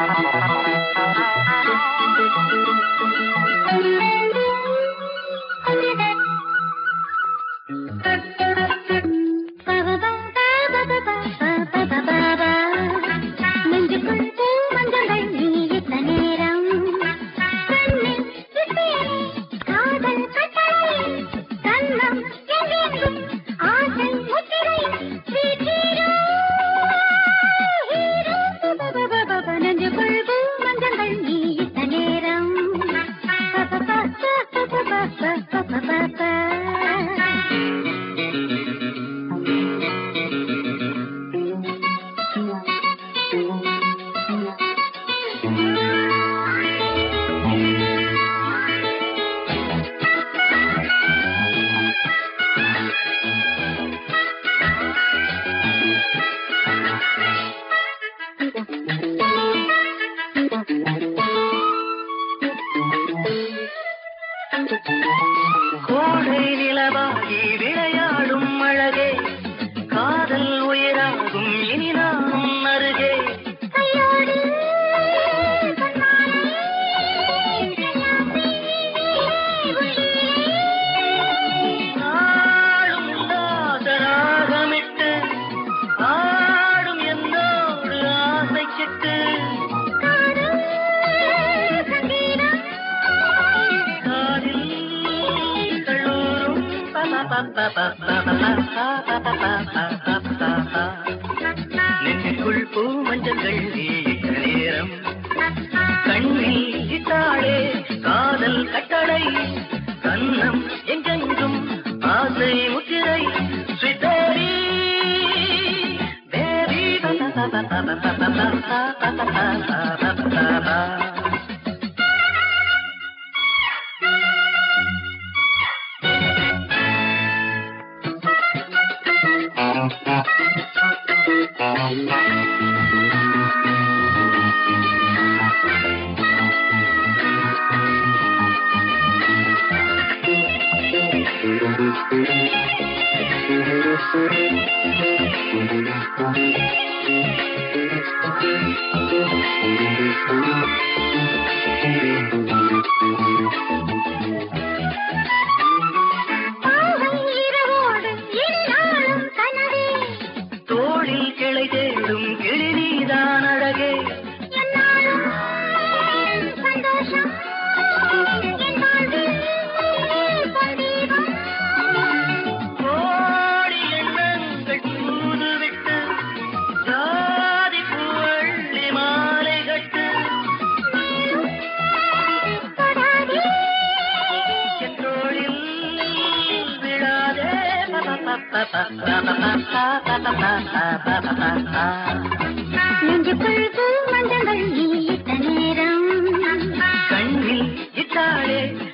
கோடை நிலவாகி விளையாடும் அழகே காதல் உயிராகும் இனி நானும் அருகே நாளும் தாசராகமிட்டு ஆடும் என்னோடு ஆசை கெட்டு நெஞ்சுக்குள் பூ மஞ்சங்கள் இட்ட நேரம் கண்ணில் இட்டாளே காதல் கட்டளை கண்ணம் எங்கெங்கும் ஆசை முத்திரை ஸ்ரீதேவி தேவி தோளில் கிளை தேடும் கிளி நீதான் அழகே கோடி எண்ணங்கள் தூதுவிட்டு ஜாதி பூவள்ளி மாலை கட்டு என் தோளில் விழாதே நெஞ்சுக்குள் பூ மஞ்சங்கள் நீ இட்ட நேரம் கண்ணில் இட்டாளே